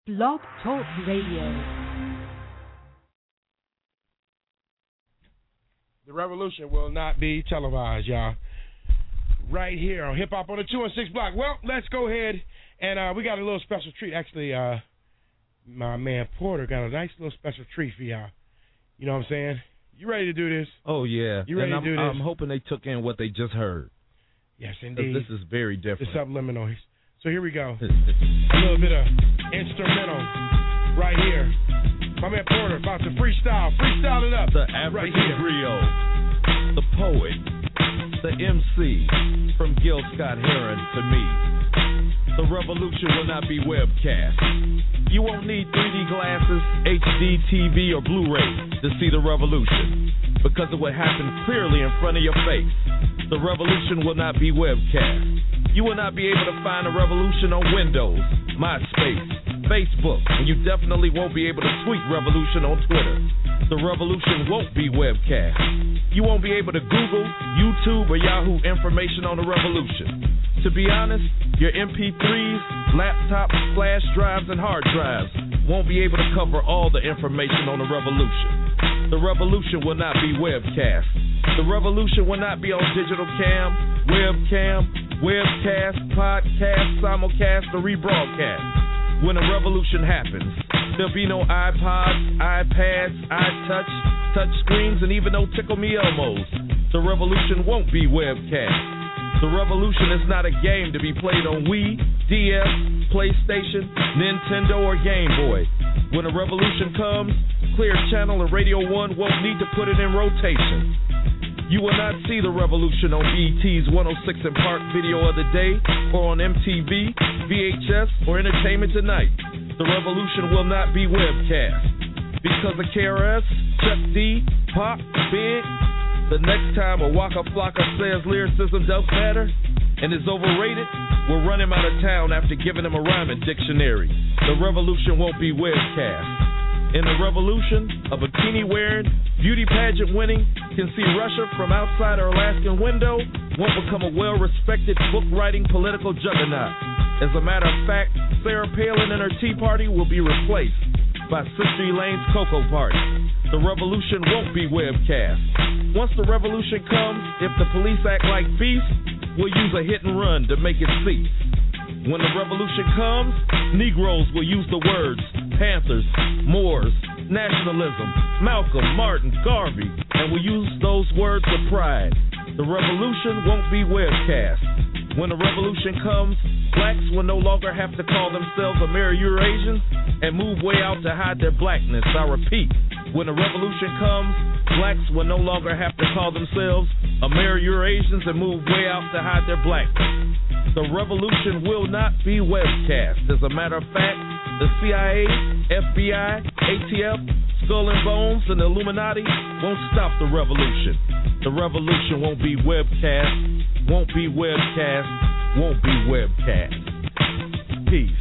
Blog Talk Radio. The revolution will not be televised, y'all. Right here on Hip Hop on the 2 and 6 block. Well, let's go ahead and we got a little special treat. Actually, my man Porter got a nice little special treat for y'all. You know what I'm saying? You ready to do this? Oh, yeah. You ready to do this? I'm hoping they took in what they just heard. Yes, indeed. This is very different. It's subliminal. So here we go. A little bit of instrumental right here. My man Porter about to freestyle. Freestyle it up. The African griot, the poet, the MC, from Gil Scott Heron to me. The revolution will not be webcast. You won't need 3D glasses, HD TV, or Blu-ray to see the revolution, because it will happen clearly in front of your face. The revolution will not be webcast. You will not be able to find a revolution on Windows, MySpace, Facebook, and you definitely won't be able to tweet revolution on Twitter. The revolution won't be webcast. You won't be able to Google, YouTube, or Yahoo information on the revolution. To be honest, your MP3s, laptops, flash drives, and hard drives won't be able to cover all the information on the revolution. The revolution will not be webcast. The revolution will not be on digital cam, webcast, podcast, simulcast, or rebroadcast. When a revolution happens, there'll be no iPods, iPads, iTouch, touch screens, and even no Tickle Me Elmos. The revolution won't be webcast. The revolution is not a game to be played on Wii, DS, PlayStation, Nintendo, or Game Boy. When a revolution comes, Clear Channel and Radio 1 won't need to put it in rotation. You will not see the revolution on BET's 106 and Park Video of the Day, or on MTV, VHS, or Entertainment Tonight. The revolution will not be webcast. Because of KRS, Chuck D, Pop, Big, the next time a Waka Flocka says lyricism don't matter and is overrated, we'll run him out of town after giving him a rhyming dictionary. The revolution won't be webcast. In the revolution, a bikini-wearing, beauty pageant-winning, can see Russia from outside her Alaskan window, won't become a well-respected book-writing political juggernaut. As a matter of fact, Sarah Palin and her Tea Party will be replaced by Sister Elaine's Cocoa Party. The revolution won't be webcast. Once the revolution comes, if the police act like beasts, we'll use a hit and run to make it cease. When the revolution comes, Negroes will use the words Panthers, Moors, nationalism, Malcolm, Martin, Garvey, and will use those words with pride. The revolution won't be webcast. When the revolution comes, blacks will no longer have to call themselves Amero-Eurasians and move way out to hide their blackness. I repeat, when the revolution comes, blacks will no longer have to call themselves Amero-Eurasians and move way out to hide their blackness. The revolution will not be webcast. As a matter of fact, the CIA, FBI, ATF, Skull and Bones, and the Illuminati won't stop the revolution. The revolution won't be webcast, won't be webcast, won't be webcast. Peace.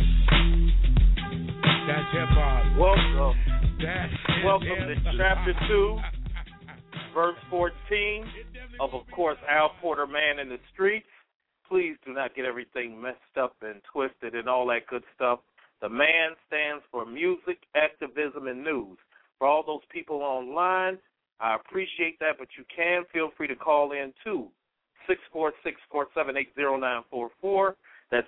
That's hip-hop. Welcome. Welcome to Chapter 2, Verse 14 of course, Al Porter, Man in the Streets. Please do not get everything messed up and twisted and all that good stuff. The man stands for music, activism, and news. For all those people online, I appreciate that, but you can feel free to call in too. 646-478-0944. That's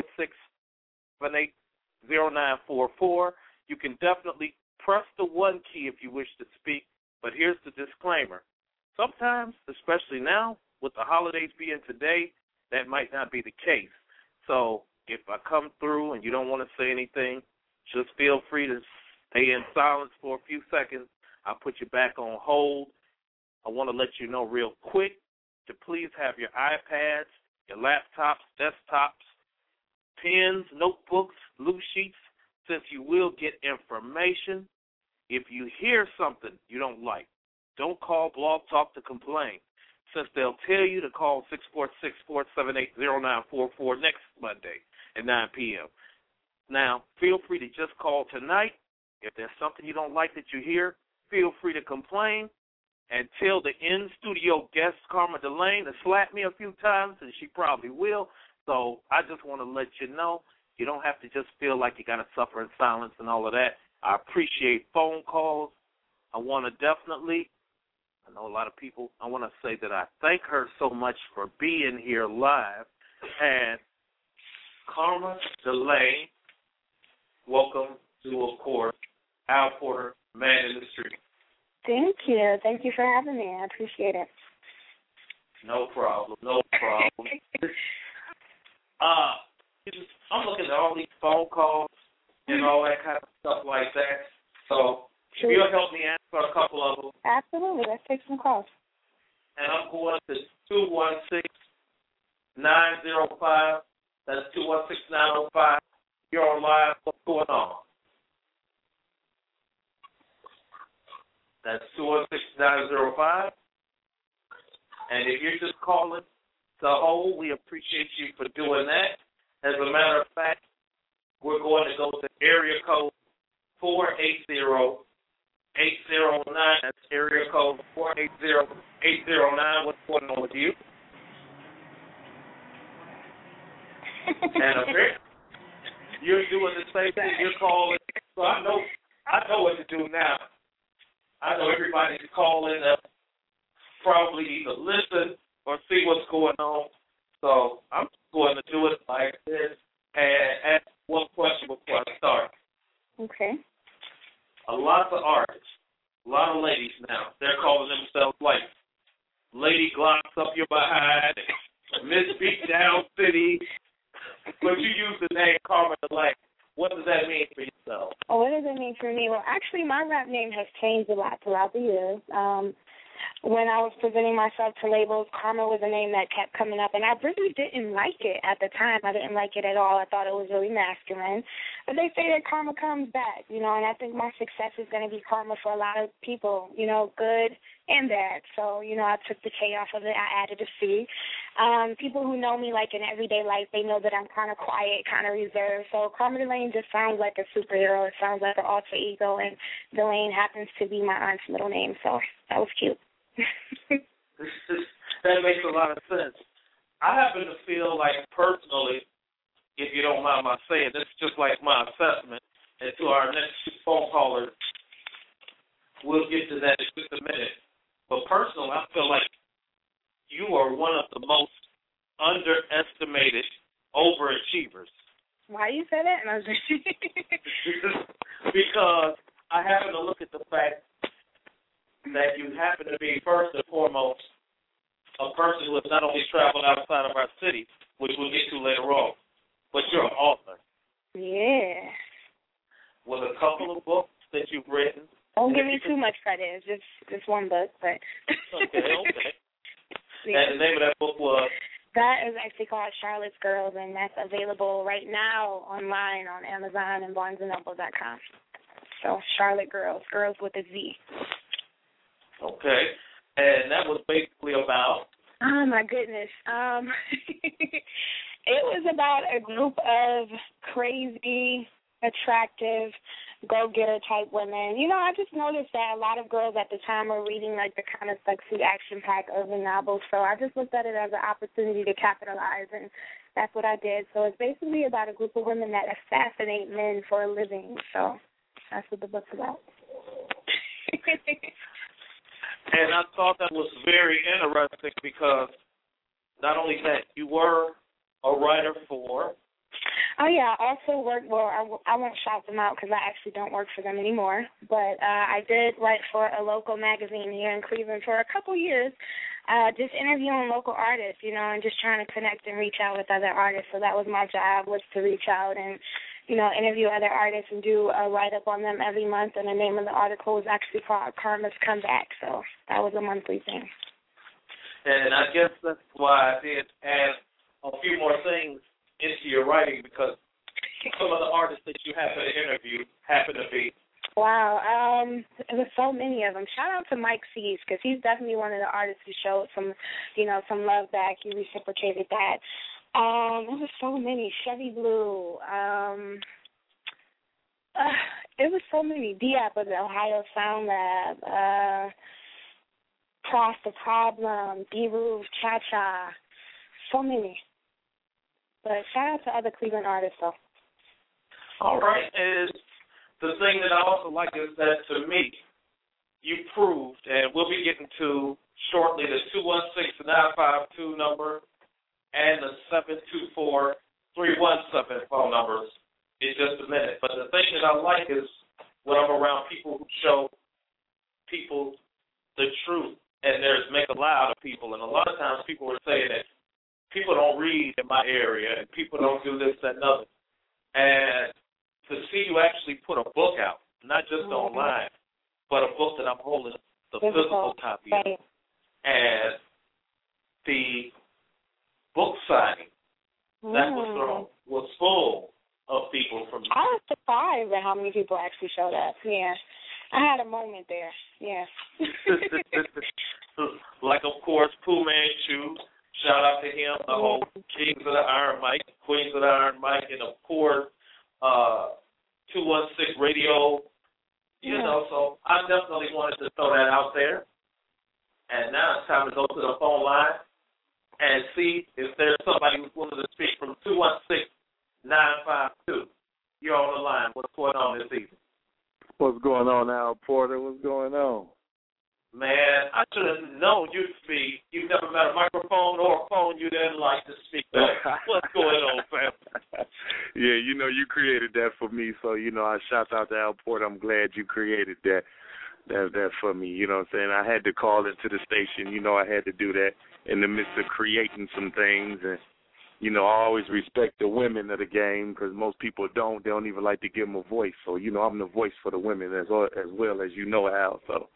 646-778-0944. You can definitely press the 1 key if you wish to speak, but here's the disclaimer. Sometimes, especially now, with the holidays being today, that might not be the case. So if I come through and you don't want to say anything, just feel free to stay in silence for a few seconds. I'll put you back on hold. I want to let you know real quick to please have your iPads, your laptops, desktops, pens, notebooks, loose sheets, since you will get information. If you hear something you don't like, don't call Blog Talk to complain, since they'll tell you to call 646-478-0944 next Monday at 9 p.m. Now, feel free to just call tonight. If there's something you don't like that you hear, feel free to complain and tell the in-studio guest, Karma Delane, to slap me a few times, and she probably will. So I just want to let you know, You don't have to just feel like you got to suffer in silence and all of that. I appreciate phone calls. I want to definitely, I know a lot of people, I want to say that I thank her so much for being here live. And Karma DeLay, welcome to, of course, Al Porter, Man in the Street. Thank you. Thank you for having me. I appreciate it. No problem. No problem. I'm looking at all these phone calls and all that kind of stuff like that. So Sure. you'll help me answer a couple of them. Absolutely. Let's take some calls. And I'm going to 216-905. That's 216-905. You're on live. What's going on? That's 216-905. And if you're just calling to hold, we appreciate you for doing that. As a matter of fact, we're going to go to area code 480-809. That's area code 480-809. What's going on with you? And you're doing the same thing. You're calling. So I know what to do now. I know everybody's calling to probably either listen or see what's going on. So I'm going to do it like this and ask one question before I start. Okay. A lot of artists, a lot of ladies now, they're calling themselves like Lady Glocks Up Your Behind, Miss Beatdown City. But you use the name Karma DeLay. What does that mean for yourself? Oh, what does it mean for me? Well, actually, my rap name has changed a lot throughout the years. When I was presenting myself to labels, Karma was a name that kept coming up, and I really didn't like it at the time. I didn't like it at all. I thought it was really masculine. But they say that karma comes back, and I think my success is going to be karma for a lot of people, good and bad. So, I took the K off of it. I added a C. People who know me, like, in everyday life, they know that I'm kind of quiet, kind of reserved. So Karma Delane just sounds like a superhero. It sounds like an alter ego, and Delane happens to be my aunt's middle name. So that was cute. That makes a lot of sense. I happen to feel like personally, if you don't mind my saying, this is just like my assessment, and to our next phone callers, we'll get to that in just a minute. But personally, I feel like you are one of the most underestimated overachievers. Why you say that? Because I happen to look at the fact that you happen to be, first and foremost, a person who has not only traveled outside of our city, which we'll get to later on, but you're an author. Yeah. With a couple of books that you've written. Don't give me too much credit. It's just one book, but. Okay. Yeah. And the name of that book was? That is actually called Charlotte's Girls, and that's available right now online on Amazon and BarnesandNoble.com. So Charlotte Girls, girls with a Z. Okay. And that was basically about? Oh, my goodness. It was about a group of crazy, attractive, go-getter type women. I just noticed that a lot of girls at the time were reading, like, the kind of sexy, action-packed urban novels. So I just looked at it as an opportunity to capitalize, and that's what I did. So it's basically about a group of women that assassinate men for a living. So that's what the book's about. And I thought that was very interesting because not only that, you were a writer for? Oh, yeah, I also worked, I won't shout them out because I actually don't work for them anymore, but I did write for a local magazine here in Cleveland for a couple years, just interviewing local artists, and just trying to connect and reach out with other artists. So that was my job, was to reach out and interview other artists and do a write-up on them every month, and the name of the article was actually called Karma's Comeback, so that was a monthly thing. And I guess that's why I did add a few more things into your writing, because some of the artists that you happen to interview happen to be? Wow, there were so many of them. Shout out to Mike Sees, because he's definitely one of the artists who showed some love back. He reciprocated that. There were so many. Chevy Blue. It was so many. Diap of the Ohio Sound Lab. Cross the Problem. D-Roof. Cha-Cha. So many. But shout out to other Cleveland artists, though. All right, and the thing that I also like is that, to me, you proved, and we'll be getting to shortly the 216-952 number and the 724-317 phone numbers in just a minute. But the thing that I like is when I'm around people who show people the truth, and there's make a lie out of people. And a lot of times people are saying that people don't read in my area and people don't do this, that, and other. And to see you actually put a book out, not just online, but a book that I'm holding the physical copy of, and the book signing that was full of people from. I was surprised at how many people actually showed up. Yeah, I had a moment there. Yeah. Like, of course, Pooh Man Chew. Shout out to him, the whole Kings of the Iron Mic, Queens of the Iron Mic, and of course, 216 Radio. You know, so I definitely wanted to throw that out there. And now it's time to go to the phone line and see if there's somebody who's willing to speak from 216-952. You're on the line. What's going on this evening? What's going on, Al Porter? What's going on? Man, I should have known you'd speak. You've never met a microphone or a phone you didn't like to speak on. What's going on, fam? Yeah, you know, you created that for me, so, you know, I shout out to Al Porter. I'm glad you created that for me. You know what I'm saying? I had to call into the station. You know, I had to do that in the midst of creating some things. And, you know, I always respect the women of the game because most people don't. They don't even like to give them a voice. So, you know, I'm the voice for the women as well as you know, Al, so.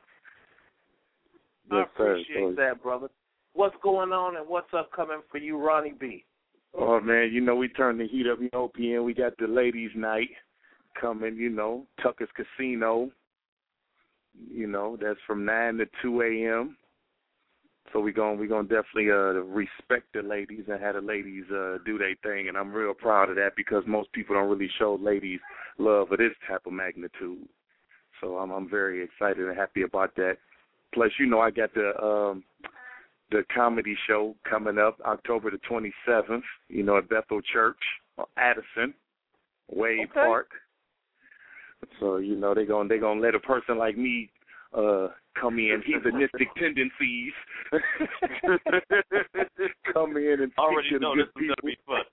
I appreciate that, brother. What's going on and what's upcoming for you, Ronnie B? Oh, man, you know, we turned the heat up in OPN. We got the ladies' night coming, you know, Tucker's Casino. You know, that's from 9 to 2 a.m. So we're gonna definitely respect the ladies and have the ladies do their thing. And I'm real proud of that because most people don't really show ladies love of this type of magnitude. So I'm very excited and happy about that. Plus, you know, I got the comedy show coming up October the 27th, you know, at Bethel Church, Addison, Wade Park. So, you know, they're gonna let a person like me come in, heathenistic tendencies, come in and speak to the good people. Be fun.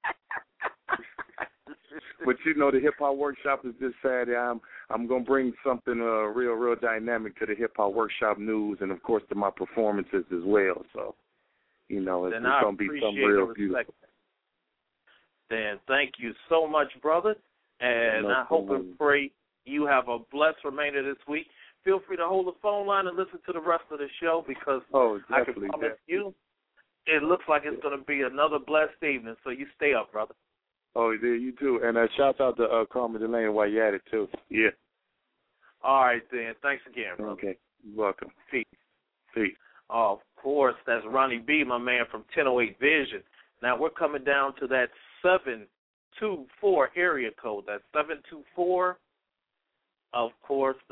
But, you know, the hip-hop workshop is this Saturday. I'm going to bring something real dynamic to the hip-hop workshop news and, of course, to my performances as well. So, you know, it's going to be something real beautiful. Then thank you so much, brother. And I hope and pray you have a blessed remainder this week. Feel free to hold the phone line and listen to the rest of the show because I can promise you it looks like it's going to be another blessed evening. So you stay up, brother. Oh, yeah, you too. And shout out to Carmen Delaney while you're at it, too. Yeah. All right, then. Thanks again, brother. Okay. You're welcome. Peace. Peace. Of course, that's Ronnie B., my man from 1008 Vision. Now, we're coming down to that 724 area code. That's 724, of course, the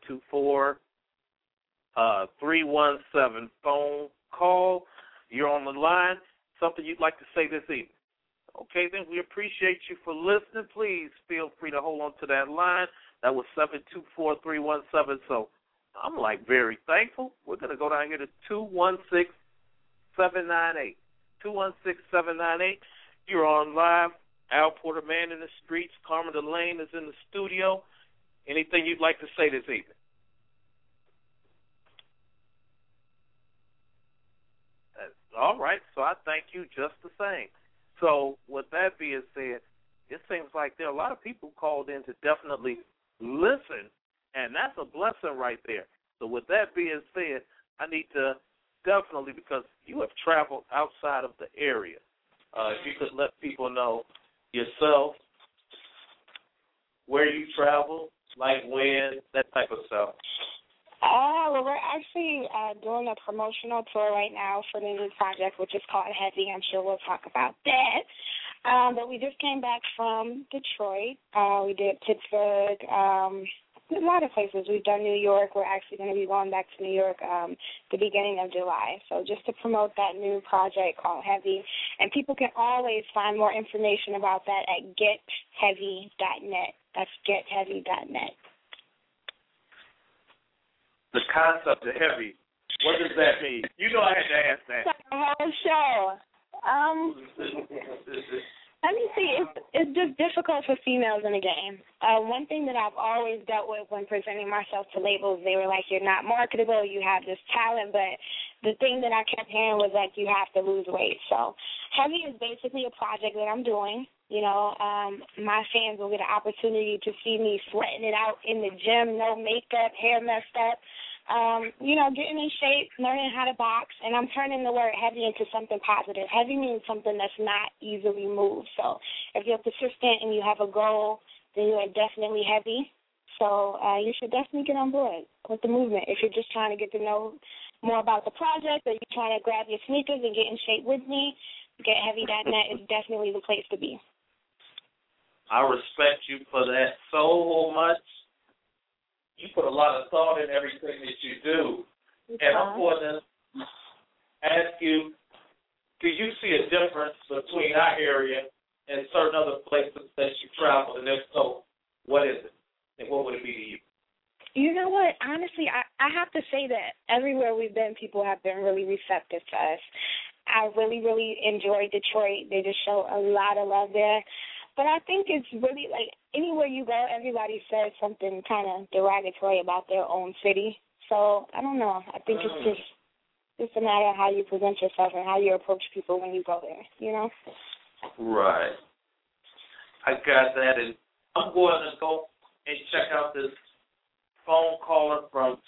724-317 phone call. You're on the line. Something you'd like to say this evening? Okay, then we appreciate you for listening. Please feel free to hold on to that line. That was 724-317. So I'm very thankful. We're going to go down here to 216-798. 216-798. You're on live. Al Porter, Man in the Streets. Carmen Delane is in the studio. Anything you'd like to say this evening? All right, so I thank you just the same. So with that being said, it seems like there are a lot of people called in to definitely listen, and that's a blessing right there. So with that being said, I need to definitely, because you have traveled outside of the area, if you could let people know yourself, where you travel, like when, that type of stuff. Well, we're actually doing a promotional tour right now for the new project, which is called Heavy. I'm sure we'll talk about that. But we just came back from Detroit. We did Pittsburgh, a lot of places. We've done New York. We're actually going to be going back to New York the beginning of July. So just to promote that new project called Heavy. And people can always find more information about that at getheavy.net. That's getheavy.net. The concept of heavy, what does that mean? You know I had to ask that. It's like a whole show. Let me see. It's just difficult for females in the game. One thing that I've always dealt with when presenting myself to labels, they were like, you're not marketable, you have this talent, but the thing that I kept hearing was like, you have to lose weight. So Heavy is basically a project that I'm doing. You know, my fans will get an opportunity to see me sweating it out in the gym, no makeup, hair messed up. You know, getting in shape, learning how to box, and I'm turning the word heavy into something positive. Heavy means something that's not easily moved. So if you're persistent and you have a goal, then you are definitely heavy. So you should definitely get on board with the movement. If you're just trying to get to know more about the project or you're trying to grab your sneakers and get in shape with me, getheavy.net is definitely the place to be. I respect you for that so much. You put a lot of thought in everything that you do. And I'm going to ask you, do you see a difference between our area and certain other places that you travel? And if so, what is it? And what would it be to you? You know what? Honestly, I have to say that everywhere we've been, people have been really receptive to us. I really, really enjoyed Detroit. They just show a lot of love there. But I think it's really like anywhere you go, everybody says something kind of derogatory about their own city. So I don't know. I think it's just a matter of how you present yourself and how you approach people when you go there, you know? Right. I got that. And I'm going to go and check out this phone caller from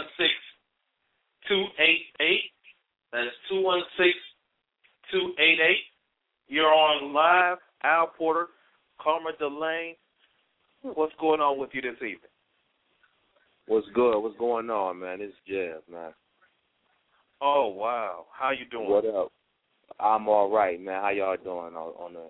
216-288. That's 216-288. You're on live. Al Porter, Karma Delane. What's going on with you this evening? What's good? What's going on, man? It's Jeff, man. Oh, wow. How you doing? What up? I'm all right, man. How y'all doing on the...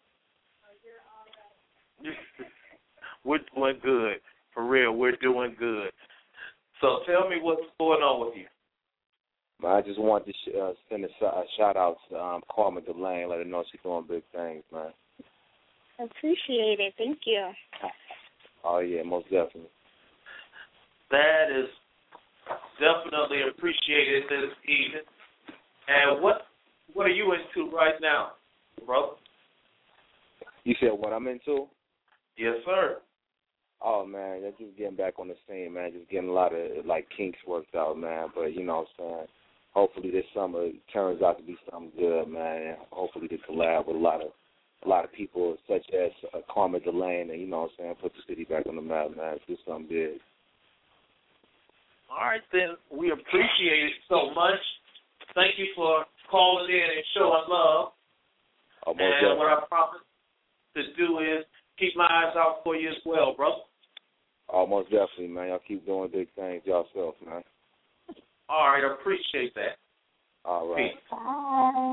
We're doing good. For real, we're doing good. So tell me what's going on with you. I just wanted to send a shout-out to Karma Delane, let her know she's doing big things, man. Appreciate it. Thank you. Oh, yeah, most definitely. That is definitely appreciated this evening. And what are you into right now, brother? You said what I'm into? Yes, sir. Oh, man, just getting back on the scene, man. Just getting a lot of, like, kinks worked out, man. But, you know what I'm saying, hopefully this summer turns out to be something good, man. And hopefully to collab with a lot of people such as Karma Delane and, you know what I'm saying, put the city back on the map, man. Do something big. All right, then. We appreciate it so much. Thank you for calling in and showing love. Oh, and what I promise to do is keep my eyes out for you as well, brother. Oh, most definitely, man. Y'all keep doing big things yourself, man. All right, I appreciate that. All right. Peace. Bye.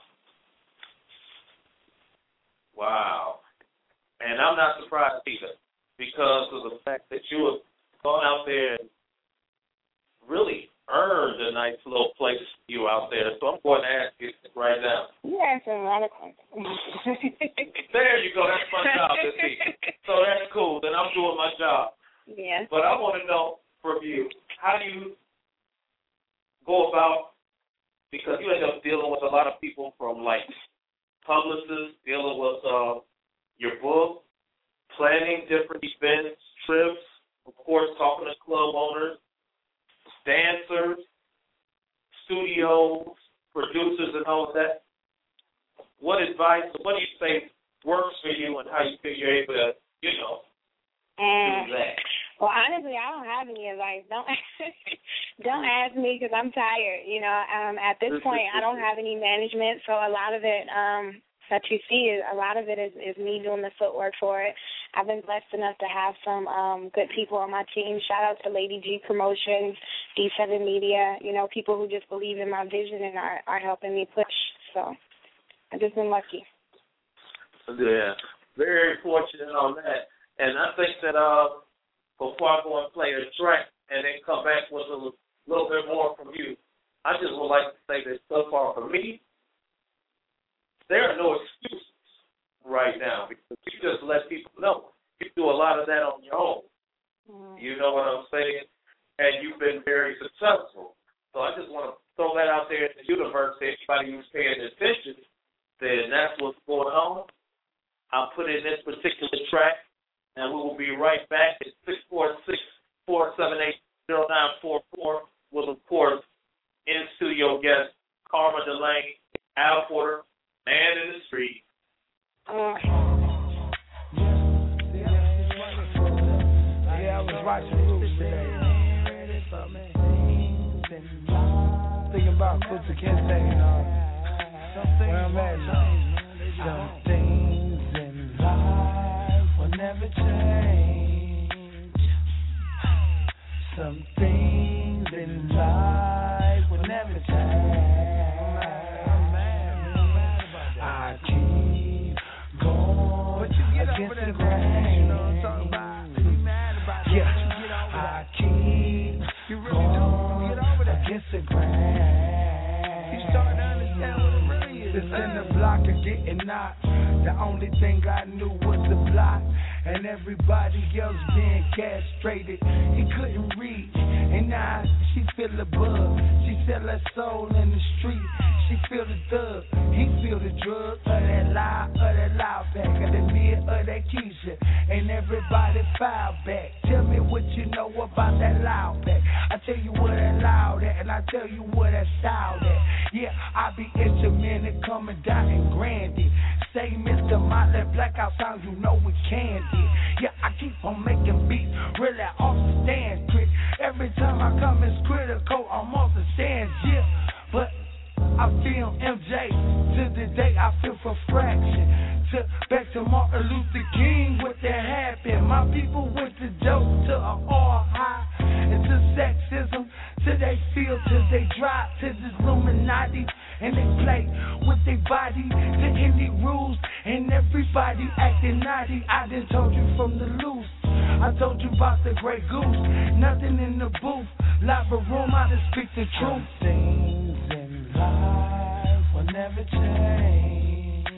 Wow. And I'm not surprised either because of the fact that you have gone out there and really earned a nice little place for you out there. So I'm going to ask you right now. You answering a lot of questions. There you go. That's my job this evening. So that's cool. Then I'm doing my job. Yeah. But I want to know from you, how do you go about, because you end up dealing with a lot of people from, like, publicists, dealing with your book, planning different events, trips, of course, talking to club owners, dancers, studios, producers, and all of that. What advice, what do you think works for you and how you think you're able to, do that? Well, honestly, I don't have any advice. Don't ask me because I'm tired. You know, at this point, I don't have any management, so a lot of it that you see, a lot of it is me doing the footwork for it. I've been blessed enough to have some good people on my team. Shout out to Lady G Promotions, D7 Media, you know, people who just believe in my vision and are helping me push. So I've just been lucky. Yeah, very fortunate on that. And I think that before I go and play a track and then come back with a little bit more from you. I just would like to say that so far for me, there are no excuses right now because you just let people know. You do a lot of that on your own. You know what I'm saying? And you've been very successful. So I just want to throw that out there in the universe to anybody who's paying attention, then that's what's going on. I'll put in this particular track, and we will be right back at 646-478-0944 with, of course, in-studio guest Karma Delaney, Al Porter, Man in the Street. I was watching Roots today. Thinking about Kunta Kinte and where I'm at now. Some things in life will never change. Some things in life will never change. I keep going against the grain. You know what I'm talking about? Yeah, I keep going against the grain. You starting to understand what it really is. This in the block of getting knocked. The only thing I knew was the block, and everybody else being castrated. He couldn't reach, and now she feel the bug. She sell her soul in the street. She feel the thug. He feel the drug. Of that loud back. Of the mid, of that Keisha. And everybody file back. Tell me what you know about that loud back. I tell you what that loud at, and I tell you what that style at. Yeah, I be instrumental coming down in Grandy. Say Mr. Motley, blackout sound, you know we can do. Yeah, I keep on making beats, really off the stand quick. Every time I come, it's critical, I'm off the stands, yeah. But I feel MJ, to the day I feel for fraction. Back to Martin Luther King, what that happened. My people went to dope, to an all high, and to sexism, till they feel, till they drop, to this Illuminati. And they play with their body, to any rules, and everybody acting naughty. I done told you from the loose, I told you about the Grey Goose. Nothing in the booth, lava room, I just speak the truth. Things in life will never change.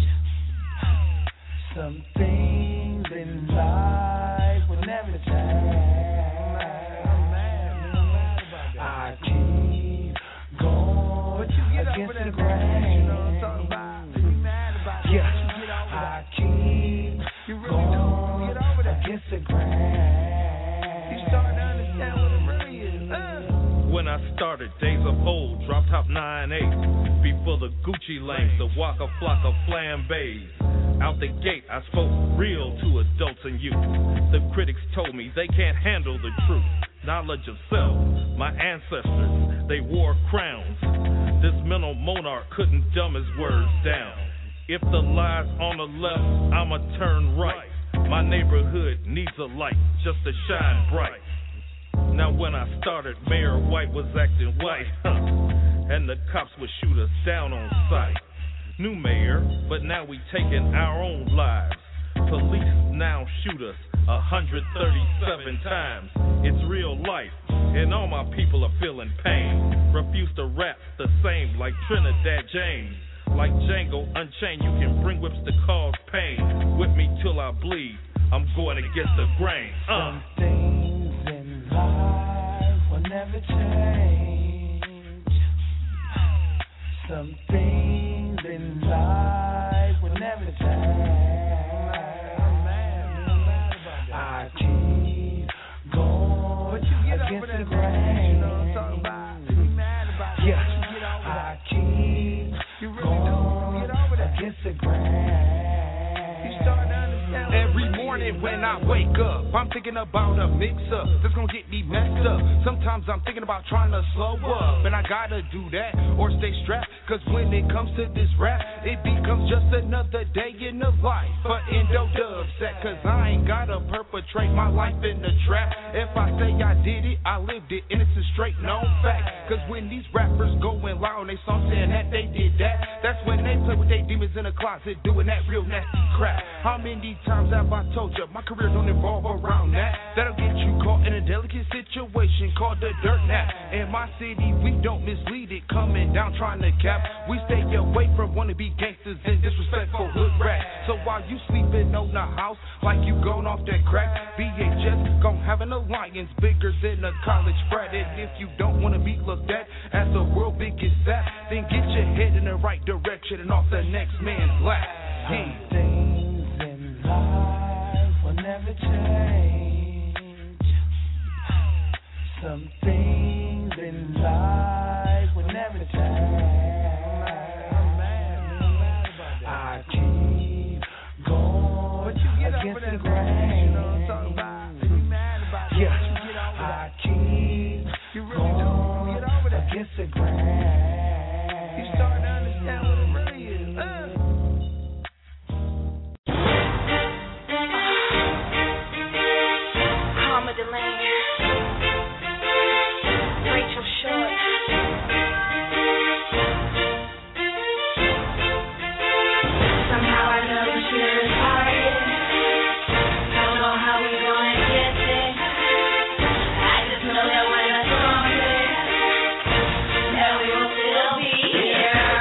Some things in life will never change. I keep going against the grain. You know what I'm talking about? Yeah, I keep going against the grain. You starting to understand what it really is. When I started, days of old, drop top 9-8. Before the Gucci lanes, the Waka Flocka flambés. Out the gate, I spoke real to adults and youth. The critics told me they can't handle the truth. Knowledge of self, my ancestors, they wore crowns. This mental monarch couldn't dumb his words down. If the lie's on the left, I'ma turn right. My neighborhood needs a light just to shine bright. Now when I started, Mayor White was acting white, and the cops would shoot us down on sight. New mayor, but now we taking our own lives. Police now shoot us 137 times. It's real life, and all my people are feeling pain. Refuse to rap the same like Trinidad James. Like Django Unchained, you can bring whips to cause pain. Whip me till I bleed, I'm going against the grain. Some things in life will never change. Some things in life will never change. I keep going against the grain. You know what I'm talking about? Yeah, I keep going against the grain. Every morning when I wake up, I'm thinking about a mix-up that's gonna get me messed up. Sometimes I'm thinking about trying to slow up, and I gotta do that or stay strapped. Cause when it comes to this rap, it becomes just another day in the life for Endo Dubset. Cause I ain't gotta perpetrate my life in the trap. If I say I did it, I lived it, and it's a straight known fact. Cause when these rappers going loud on they song saying that they did that, that's when they play with their demons in the closet doing that real nasty crap. How many times have I told told you, my career don't involve around that. That'll get you caught in a delicate situation called the dirt nap. In my city, we don't mislead it, coming down trying to cap. We stay away from wannabe gangsters and disrespectful hood rats. So while you sleeping on the house like you going off that crack, BHS gon' have an alliance bigger than a college frat. And if you don't wanna be looked at as the world biggest sap, then get your head in the right direction and off the next man's lap. Some things in life will never change. Some things in life will never change. I keep going against the grain. Yeah, I keep going against the grain. You starting to understand what it really is. Karma Delaney, Rachel Short. Somehow I know this year is hard. Don't know how we gonna get there. I just know that when the storm clears, that we will still be here.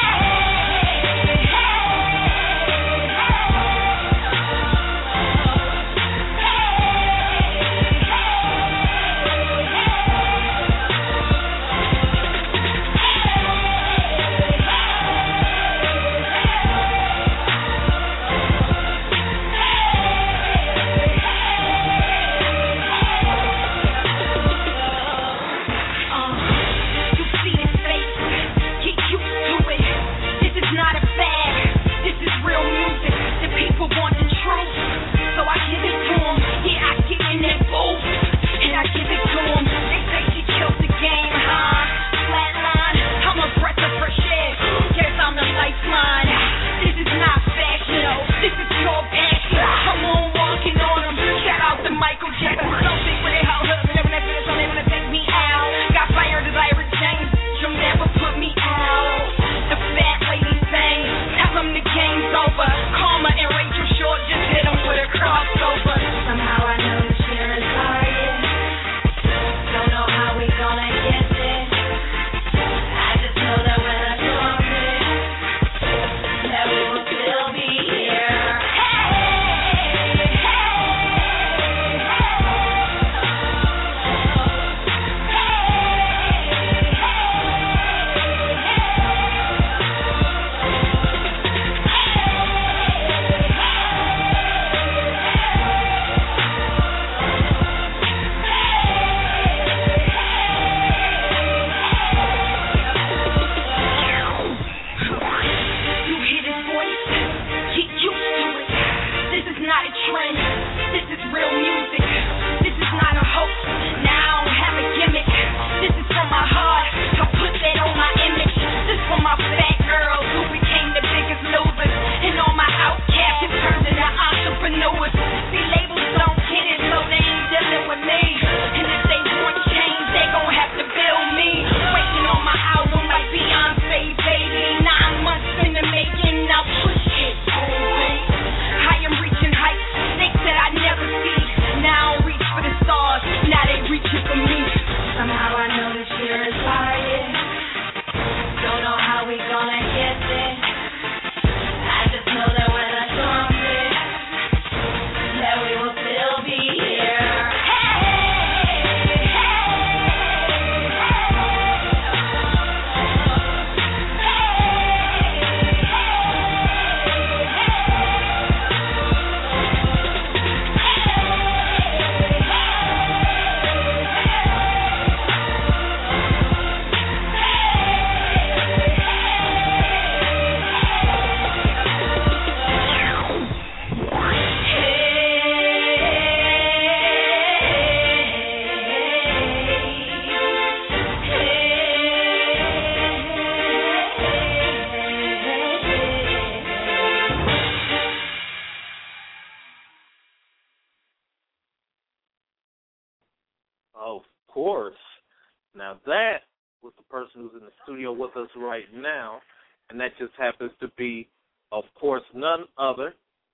Of course. Now that was the person who's in the studio with us right now, and that just happens to be, of course, none other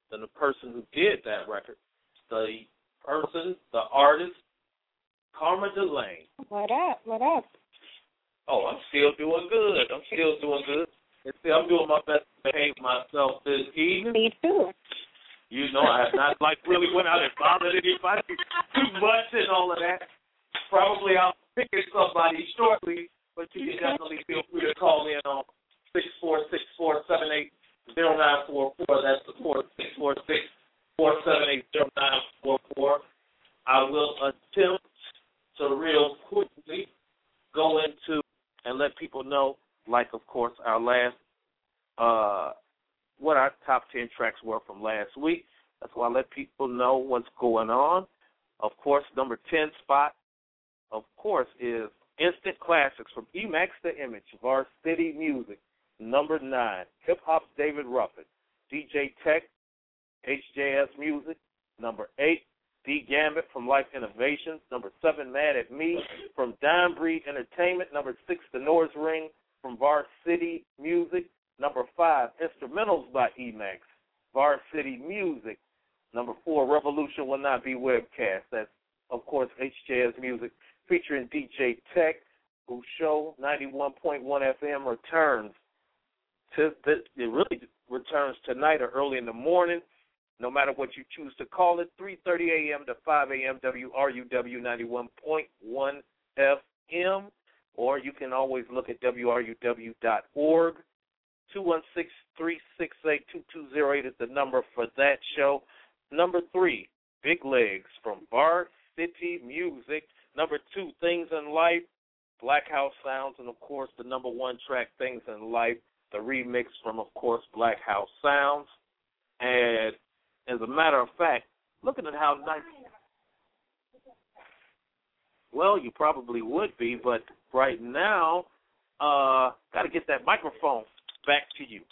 than the person who did that record. The person, the artist, Karma Delane. What up? What up? Oh, I'm still doing good. And see, I'm doing my best to behave myself this evening. Me too. You know, I have not really went out and bothered anybody too much and all of that. Probably I'll pick somebody shortly, but you can definitely feel free to call in on 646-478-0944. That's the 446-478-0944. I will attempt to real quickly go into and let people know, like, of course, our last, what our top 10 tracks were from last week. That's why I let people know what's going on. Of course, number 10 spot, of course, is Instant Classics from Emax the Image, Varsity Music. Number 9, Hip Hop's David Ruffin, DJ Tech, HJS Music. Number 8, D Gambit from Life Innovations. Number 7, Mad at Me from Dime Breed Entertainment. Number 6, The North Ring from Varsity Music. Number 5, Instrumentals by Emax, Varsity Music. Number 4, Revolution Will Not Be Webcast. That's, of course, HJS Music featuring DJ Tech, whose show 91.1 FM returns. It really returns tonight or early in the morning, no matter what you choose to call it, 3:30 a.m. to 5 a.m. WRUW 91.1 FM, or you can always look at WRUW.org. 216-368-2208 is the number for that show. Number 3, Big Legs from Varsity Music. Number 2, Things in Life, Black House Sounds, and, of course, the number 1 track, Things in Life, the remix from, of course, Black House Sounds. And as a matter of fact, looking at how nice, well, you probably would be, but right now, got to get that microphone back to you.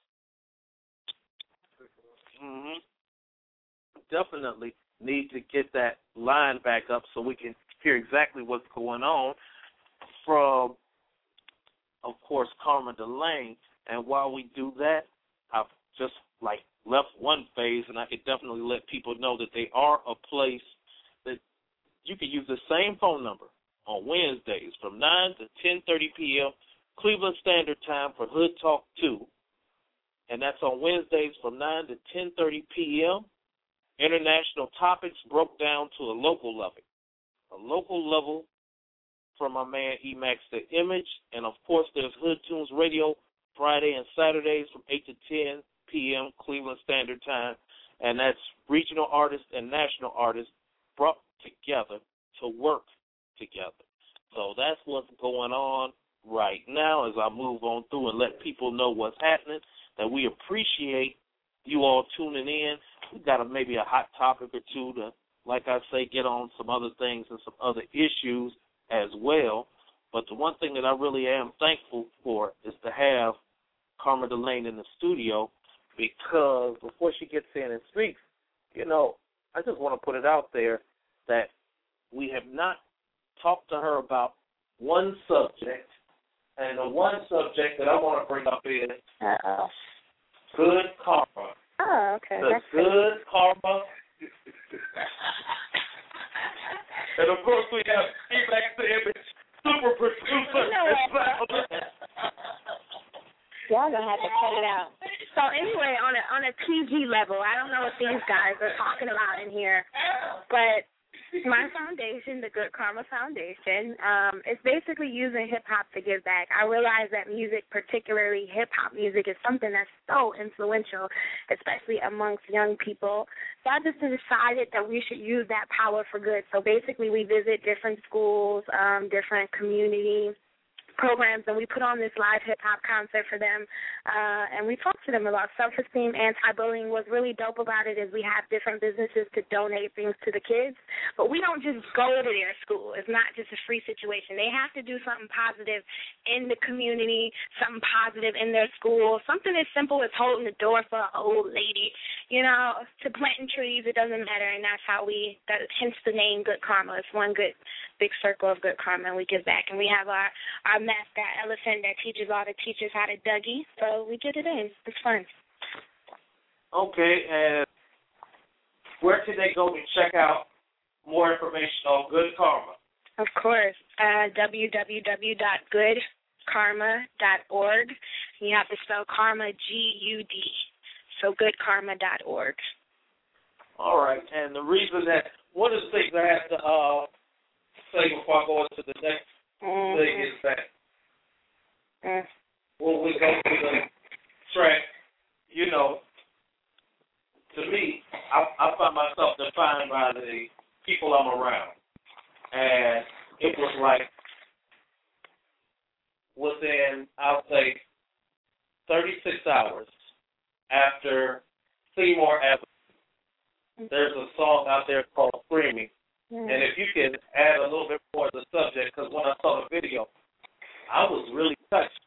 Definitely need to get that line back up so we can hear exactly what's going on from, of course, Karma Delane. And while we do that, I've just left one phase, and I could definitely let people know that they are a place that you can use the same phone number on Wednesdays from 9 to 10:30 p.m. Cleveland Standard Time for Hood Talk 2. And that's on Wednesdays from 9 to 10:30 p.m. International topics broke down to a local level. A local level from my man Emax the Image. And, of course, there's Hood Tunes Radio Friday and Saturdays from 8 to 10 p.m. Cleveland Standard Time. And that's regional artists and national artists brought together to work together. So that's what's going on right now as I move on through and let people know what's happening, that we appreciate you all tuning in. We've got maybe a hot topic or two to, like I say, get on some other things and some other issues as well. But the one thing that I really am thankful for is to have Karma Delane in the studio, because before she gets in and speaks, I just want to put it out there that we have not talked to her about one subject, and the one subject that I want to bring up is good karma. Oh, okay. The good karma. And, of course, we have Emax the Image, super producer. Y'all gonna have to cut it out. So anyway, on a PG level, I don't know what these guys are talking about in here, but my foundation, the Good Karma Foundation, is basically using hip-hop to give back. I realize that music, particularly hip-hop music, is something that's so influential, especially amongst young people. So I just decided that we should use that power for good. So basically we visit different schools, different communities, programs, and we put on this live hip-hop concert for them, and we talk to them about self-esteem, anti-bullying. What's really dope about it is we have different businesses to donate things to the kids, but we don't just go to their school. It's not just a free situation. They have to do something positive in the community, something positive in their school, something as simple as holding the door for an old lady, to planting trees. It doesn't matter, and that's how hence the name Good Karma. It's one good big circle of good karma, and we give back. And we have our mascot elephant that teaches all the teachers how to Dougie, so we get it in. It's fun. Okay, and where can they go to check out more information on Good Karma? Of course, www.goodkarma.org. You have to spell karma, G-U-D, so goodkarma.org. All right, and the reason that, one of the things I have to say before I go into the next thing is that when we go through the track, you know, to me, I find myself defined by the people I'm around. And it was like within, I'll say, 36 hours after Seymour Avenue, there's a song out there called Screaming. And if you can add a little bit more to the subject, because when I saw the video, I was really touched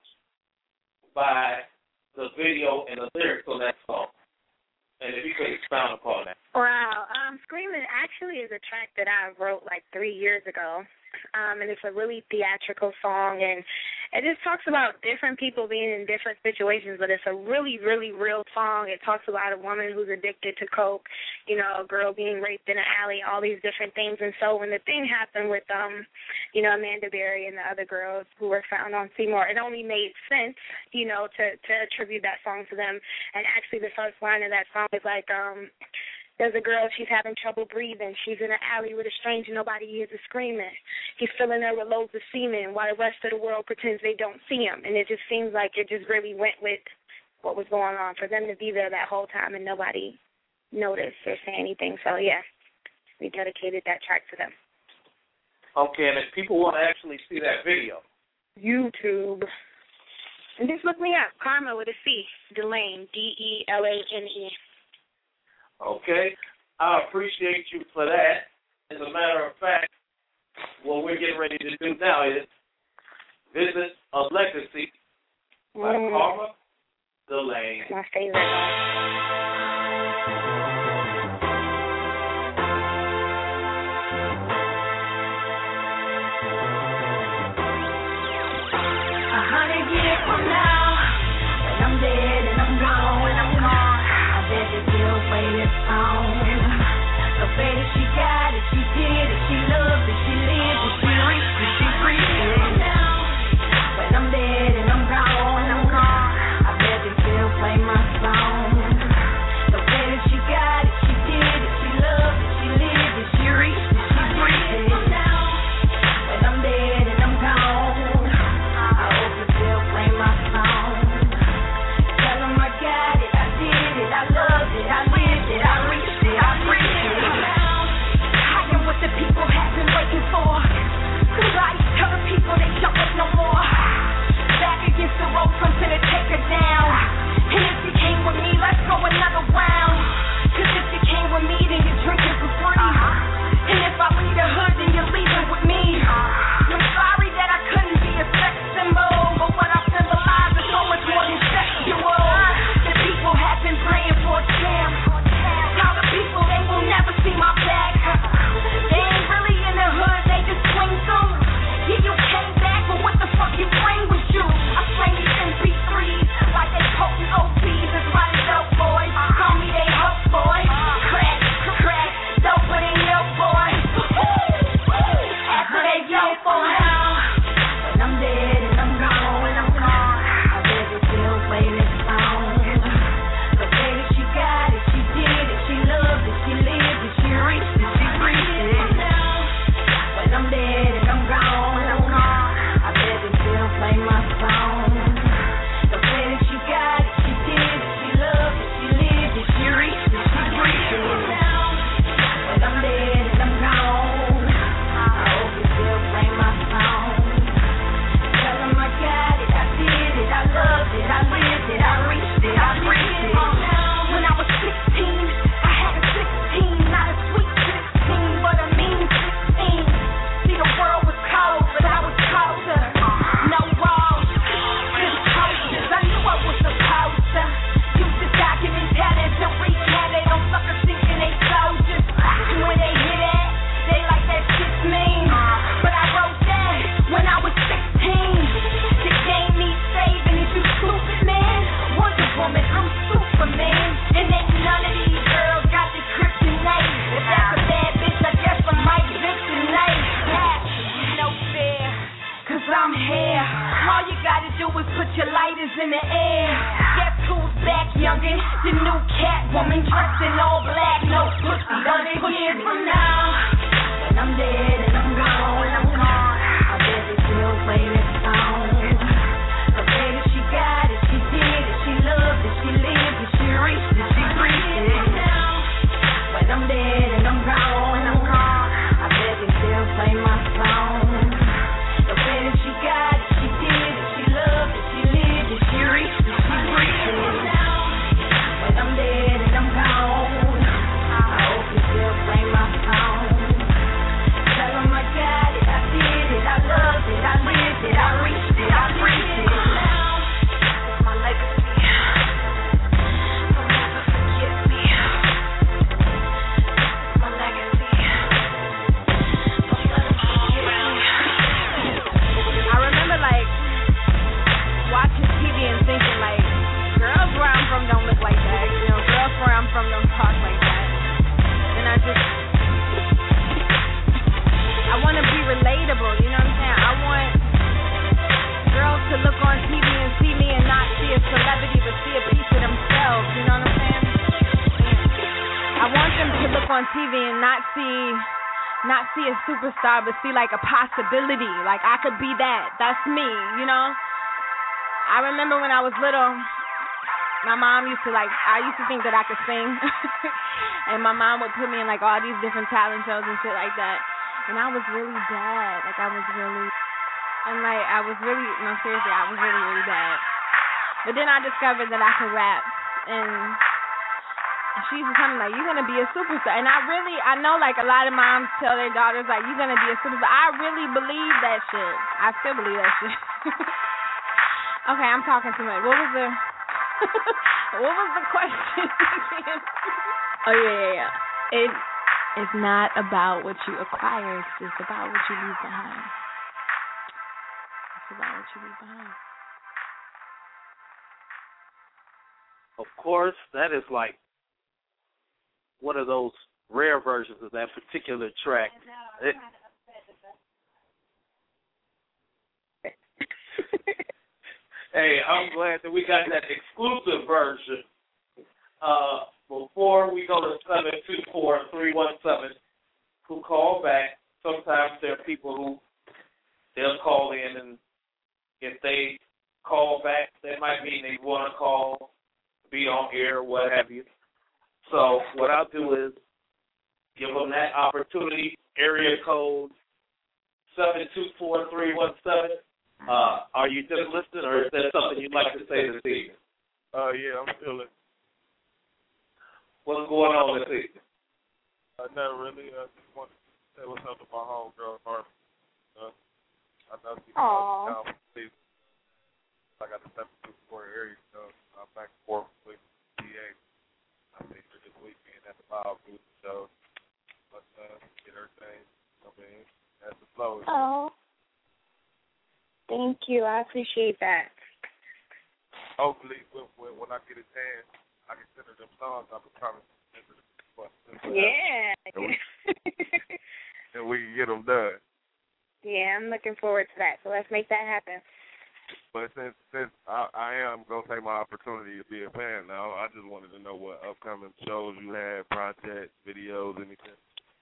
by the video and the lyrics on that song. And if you could expound upon that. Wow. Screaming actually is a track that I wrote like 3 years ago. And it's a really theatrical song, and it just talks about different people being in different situations, but it's a really, really real song. It talks about a woman who's addicted to coke, you know, a girl being raped in an alley, all these different things. And so when the thing happened with, you know, Amanda Berry and the other girls who were found on Seymour, it only made sense, you know, to attribute that song to them. And actually the first line of that song is like, there's a girl, she's having trouble breathing. She's in an alley with a stranger, nobody hears her screaming. He's filling her with loads of semen while the rest of the world pretends they don't see him. And it just seems like it just really went with what was going on for them to be there that whole time and nobody noticed or say anything. So, yeah, we dedicated that track to them. Okay, and if people want to actually see that video. YouTube. And just look me up, Karma with a C, Delane, D-E-L-A-N-E. Okay, I appreciate you for that. As a matter of fact, what we're getting ready to do now is visit a legacy by Karma Delane. My favorite. People have hair. All you gotta do is put your lighters in the air. Guess who's back, youngin'? The new Catwoman dressed in all black. No pussy, 100 years from now. When I'm dead and I'm gone, I bet they still play this song. But baby, she got it, she did it, she loved it, she lived it, she reached it, she breathed it. When I'm dead and I'm gone, I bet they still play my song. But baby, she got it, she did it, she loved it, she lived it, she reached it, she breathed it. When I'm dead and I'm gone, I hope you still play my song. Tell 'em I got it, I did it, I loved it, I lived it, I reached it, I breathed it. It's my legacy. Don't ever forget me. It's my legacy. Don't ever forget me. I remember like watching TV and thinking like, girls where I'm from don't look like that. You know, girls where I'm from don't talk like that. And I want to be relatable, you know what I'm saying? I want girls to look on TV and see me and not see a celebrity, but see a piece of themselves, you know what I'm saying? I want them to look on TV and not see a superstar, but see like a possibility. Like I could be that. That's me, you know? I remember when I was little, my mom used to I used to think that I could sing. And my mom would put me in like all these different talent shows and shit like that. And I was really bad. Like I was really, no seriously, I was really, really bad. But then I discovered that I could rap. And she used to tell me like, you're going to be a superstar. And I know like a lot of moms tell their daughters like, you're going to be a superstar. I really believe that shit. I still believe that shit. Okay, I'm talking too much. What was the question? Oh, yeah. It's not about what you acquire. It's just about what you leave behind. It's about what you leave behind. Of course, that is like one of those rare versions of that particular track. Hey, I'm glad that we got that exclusive version. Before we go to 724-317, who call back, sometimes there are people who they'll call in, and if they call back, that might mean they want to call, be on air, what have you. So what I'll do is give them that opportunity. Area code 724-317. Are you just listening, or is there something you'd like to say this evening? Yeah, I'm still listening. What's going on this evening? Not really. I just wanted to say what's up to my homegirl, Harvey. I know she's down from Cleveland. I got the 724 area, so I'm back and forth with PA. I think for this weekend at the Wild Booth show. But get everything, as the flow is. Oh. Thank you. I appreciate that. Hopefully, when I get a chance, I can send her them songs. I've been trying to send her them. Yeah. And we can get them done. Yeah, I'm looking forward to that. So let's make that happen. But since I am going to take my opportunity to be a fan now, I just wanted to know what upcoming shows you had, projects, videos, anything.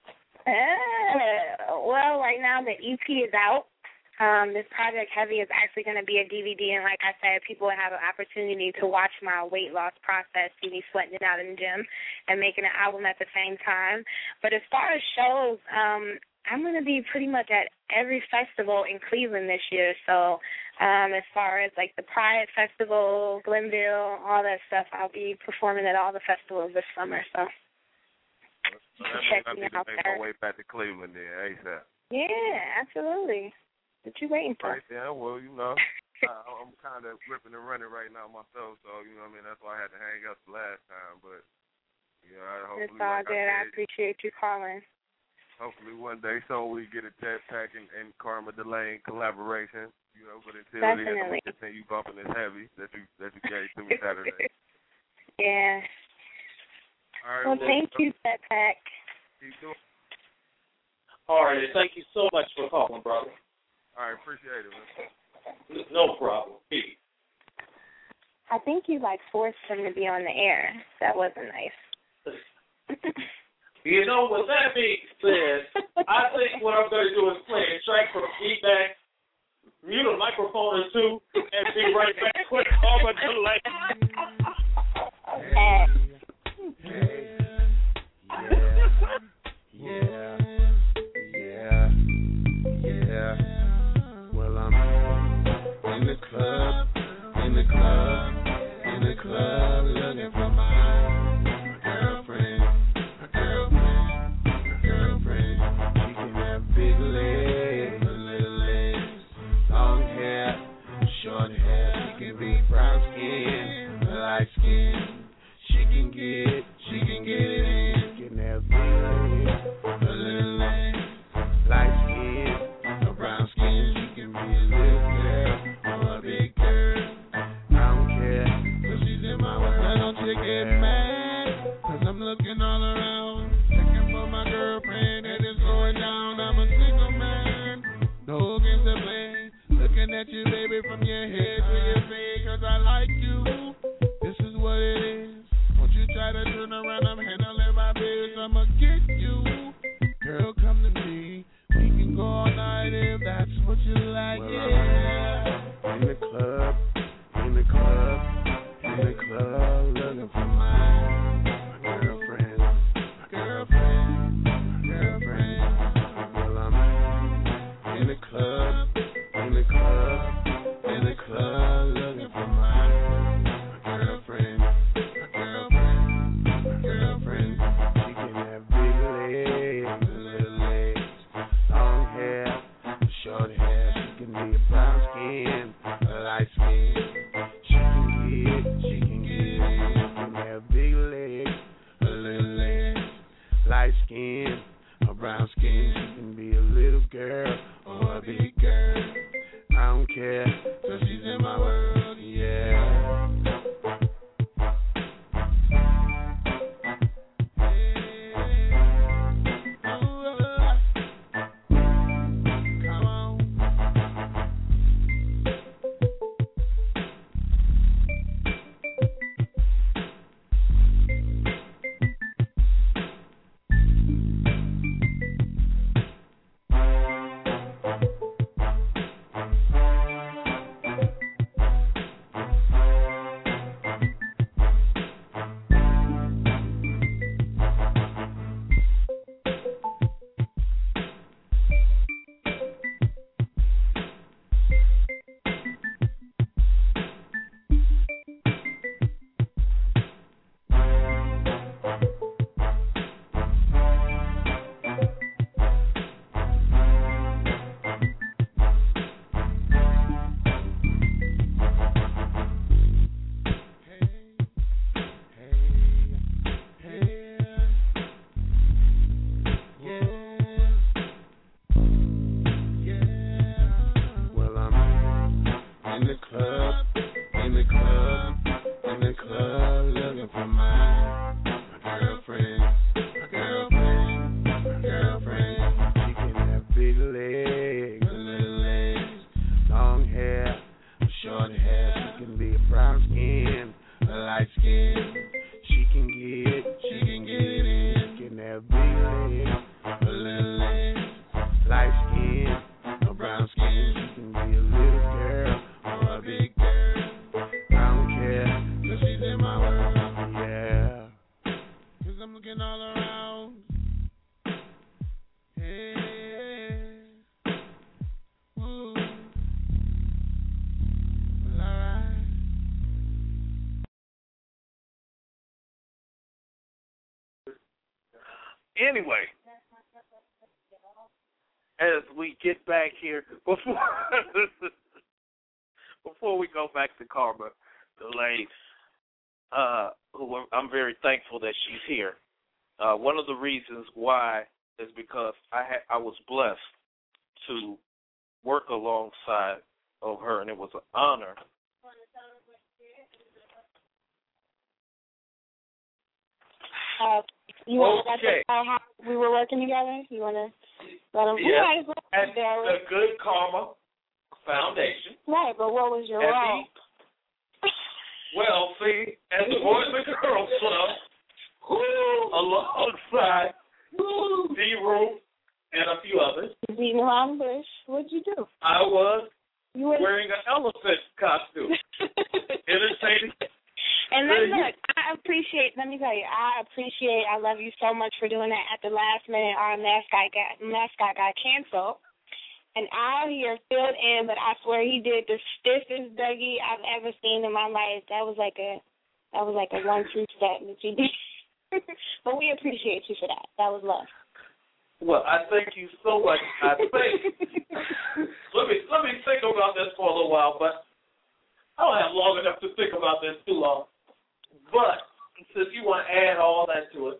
Well, right now the EP is out. This Project Heavy is actually going to be a DVD, and like I said, people will have an opportunity to watch my weight loss process, see me sweating it out in the gym and making an album at the same time. But as far as shows, I'm going to be pretty much at every festival in Cleveland this year. So as far as like the Pride Festival, Glenville, all that stuff, I'll be performing at all the festivals this summer. So that means I need to make my way back to Cleveland then, ASAP. Yeah, absolutely. What you waiting for? Right, yeah, well, I'm kind of ripping and running right now myself, so, that's why I had to hang up the last time, but, hopefully. It's all good. I appreciate you calling. Hopefully one day soon we get a Jetpack and Karma Delane collaboration, but until then, I'm going to continue bumping this heavy that you gave to me Saturday. Yeah. All right, well, thank you, Jetpack. Keep doing. All right, thank you so much for calling, brother. All right, appreciate it, man. No problem. Peace. I think you forced him to be on the air. That wasn't nice. You know, with that being said, I think what I'm going to do is play a track from feedback, mute a microphone or two, and be right back with Karma Delay. Yeah. Well, I'm in the club, looking for my girlfriend. She can have big legs, little legs, long hair, short hair. She can be brown skin, light skin. She can get it in. She can have big legs, little legs, light skin, or brown skin. She can be a little girl or a big girl. I don't care, 'cause she's in my world. I don't get mad, 'cause I'm looking all around, checking for my girlfriend, and it's going down. I'm a single man, no games to play. Looking at you, baby, from your head to your feet, 'cause I like you. This is what it is. Don't you try to turn around, I'm handling my biz. I'ma get you. Girl, come to me. We can go all night if that's what you like. Well, yeah. In the club, looking for my girlfriend. Well, I'm in the club, looking for my girlfriend. She can have big legs, little legs, long hair, short hair. She can be a brown skin, a light skin. She can get it. She can have big legs, little legs, light skin, a brown skin. She can be a little girl or a big girl. I don't care, 'cause she's in my world, yeah. Anyway, as we get back here, before we go back to Karma Delay, who I'm very thankful that she's here. One of the reasons why is because I was blessed to work alongside of her, and it was an honor. You want to let them know how we were working together? You want to let them? Yeah, at the Good Karma Foundation. Right, but what was your At role? Well, see, at the Boys and Girls Club, alongside D-Roof and a few others. Beating around the bush. What'd you do? I was You were wearing an elephant costume. Entertaining. And then look, I love you so much for doing that at the last minute. Our mascot got canceled. And out here filled in, but I swear he did the stiffest Dougie I've ever seen in my life. That was like a 1-2 step that you did. But we appreciate you for that. That was love. Well, I thank you so much. I think let me think about this for a little while, but I don't have long enough to think about this too long. But since you want to add all that to it,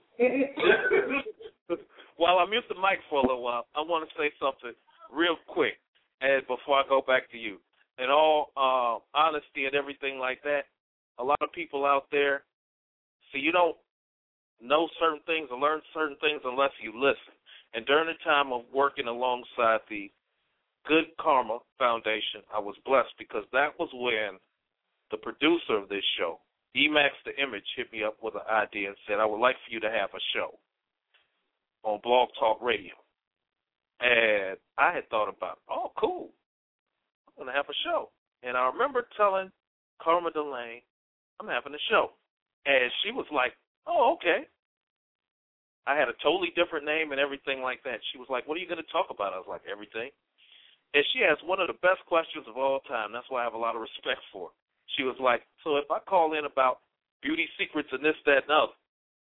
while I mute the mic for a little while, I want to say something real quick, and before I go back to you. In all honesty and everything like that, a lot of people out there, see, you don't know certain things or learn certain things unless you listen. And during the time of working alongside the Good Karma Foundation, I was blessed because that was when the producer of this show, Emax the Image, hit me up with an idea and said, I would like for you to have a show on Blog Talk Radio. And I had thought about, oh, cool, I'm going to have a show. And I remember telling Karma Delane, I'm having a show. And she was like, oh, okay. I had a totally different name and everything like that. She was like, what are you going to talk about? I was like, everything. And she asked one of the best questions of all time. That's why I have a lot of respect for her. She was like, so if I call in about beauty secrets and this, that, and other.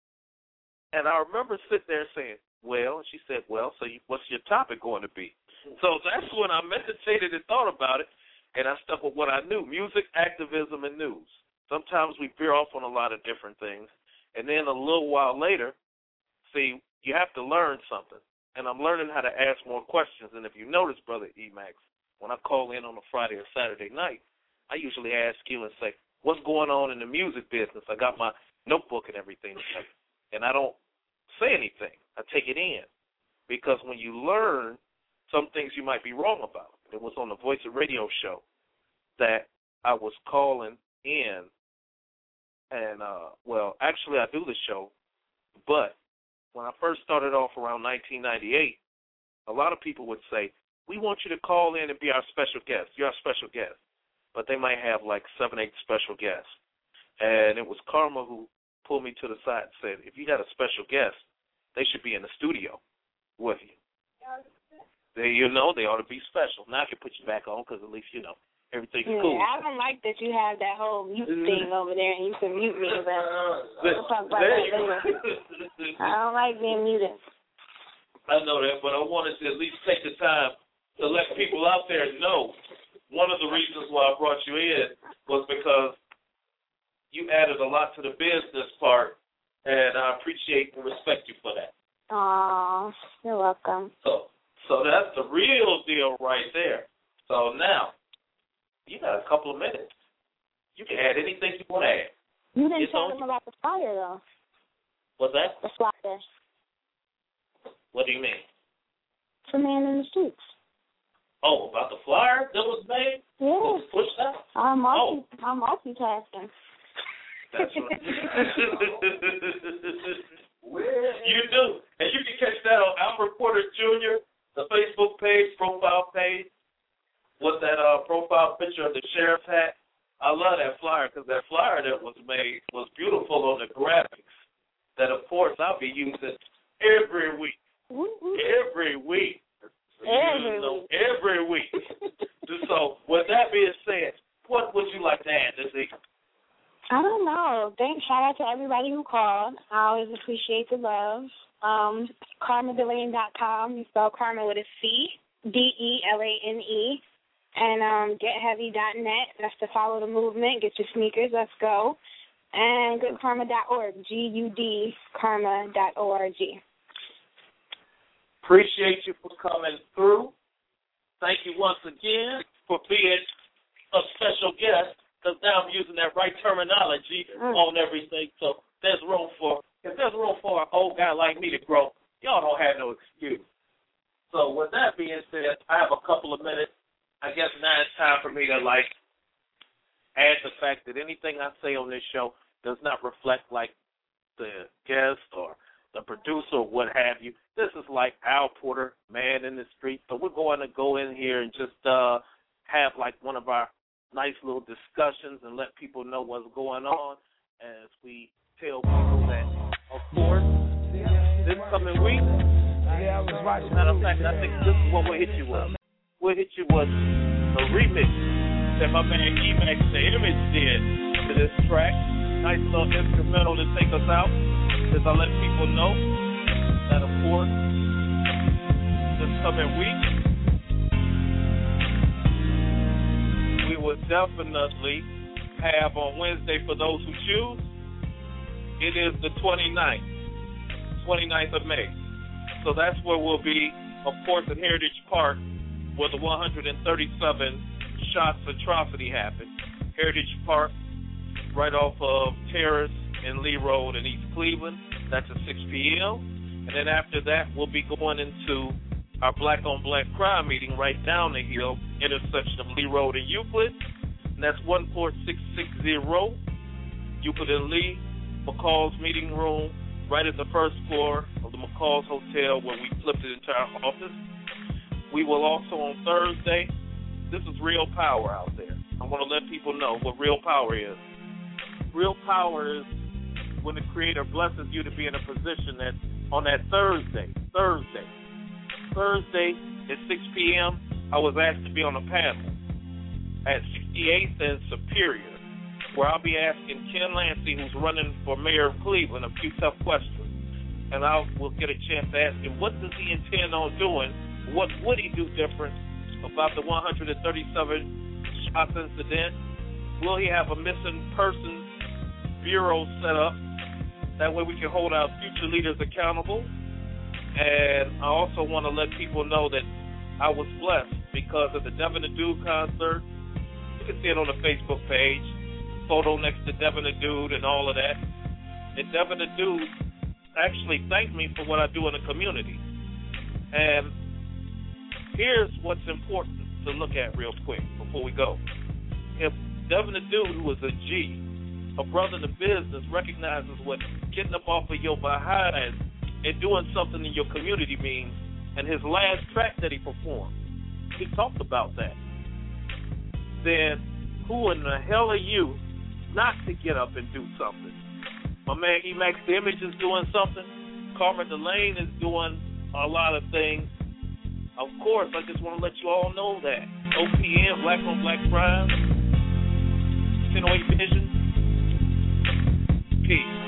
And I remember sitting there saying, well, and she said, well, so what's your topic going to be? So that's when I meditated and thought about it, and I stuck with what I knew, music, activism, and news. Sometimes we veer off on a lot of different things, and then a little while later, see, you have to learn something, and I'm learning how to ask more questions. And if you notice, Brother Emax, when I call in on a Friday or Saturday night, I usually ask you and say, what's going on in the music business? I got my notebook and everything, and I don't say anything. I take it in, because when you learn some things you might be wrong about. It was on the Voice of Radio show that I was calling in, and, well, actually I do the show, but when I first started off around 1998, a lot of people would say, we want you to call in and be our special guest. You're our special guest. But they might have like 7, 8 special guests. And it was Karma who pulled me to the side and said, if you got a special guest, they should be in the studio with you. They ought to be special. Now I can put you back on because at least, everything's cool. I don't like that you have that whole mute thing over there and you can mute me. We'll talk about that later. I don't like being muted. I know that, but I wanted to at least take the time to let people out there know one of the reasons why I brought you in was because you added a lot to the business part, and I appreciate and respect you for that. Aw, you're welcome. So that's the real deal right there. So now, you got a couple of minutes. You can add anything you want to add. You didn't tell them about the flyer, though. What's that? The flyer. What do you mean? For Man in the Streets. Oh, about the flyer that was made? Yeah. That was pushed out? I'm multitasking. That's right. You do. And you can catch that on Albert Porter Jr., the Facebook page, profile page, with that profile picture of the sheriff's hat. I love that flyer because that flyer that was made was beautiful on the graphics that, of course, I'll be using every week. Every week. Every week. So, with that being said, what would you like to add this evening? I don't know. Shout out to everybody who called. I always appreciate the love. KarmaDelane.com. You spell Karma with a C, DELANE. And GetHeavy.net. That's to follow the movement. Get your sneakers. Let's go. And GoodKarma.org. GUDKarma.org. Appreciate you for coming through. Thank you once again for being a special guest, because now I'm using that right terminology on everything. So if there's room for an old guy like me to grow, y'all don't have no excuse. So with that being said, I have a couple of minutes. I guess now it's time for me to, like, add the fact that anything I say on this show does not reflect, like, the guest or the producer or what have you. This is like Al Porter, Man in the Street. So we're going to go in here and just have, like, one of our nice little discussions and let people know what's going on as we tell people that, of course, this coming week, matter of fact, I think this is what we'll hit you with. We'll hit you with a remix that my man E-Max The Image did to this track. Nice little instrumental to take us out as I let people know that, of course, this coming week, we will definitely have on Wednesday, for those who choose, it is the 29th of May. So that's where we'll be, of course, in Heritage Park, where the 137 Shots atrocity happened. Heritage Park, right off of Terrace and Lee Road in East Cleveland. That's at 6 p.m. And then after that, we'll be going into our black-on-black crime meeting right down the hill, intersection of Lee Road and Euclid. And that's 14660 Euclid and Lee, McCall's meeting room, right at the first floor of the McCall's Hotel, where we flipped the entire office. We will also on Thursday, this is real power out there. I want to let people know what real power is. Real power is when the Creator blesses you to be in a position that on that Thursday at 6 p.m., I was asked to be on a panel at 68th and Superior, where I'll be asking Ken Lancey, who's running for mayor of Cleveland, a few tough questions. And I will get a chance to ask him, what does he intend on doing? What would he do different about the 137 shots incident? Will he have a missing persons bureau set up? That way we can hold our future leaders accountable. And I also want to let people know that I was blessed because of the Devin the Dude concert. You can see it on the Facebook page. Photo next to Devin the Dude and all of that. And Devin the Dude actually thanked me for what I do in the community. And here's what's important to look at real quick before we go. If Devin the Dude, who is a G, a brother in the business, recognizes what getting up off of your behind and doing something in your community means, and his last track that he performed, he talked about that, then who in the hell are you not to get up and do something? My man E-Max The Image is doing something. Carmen Delane is doing a lot of things. Of course, I just want to let you all know that. OPM, Black on Black Crime, 1008 Vision. Peace.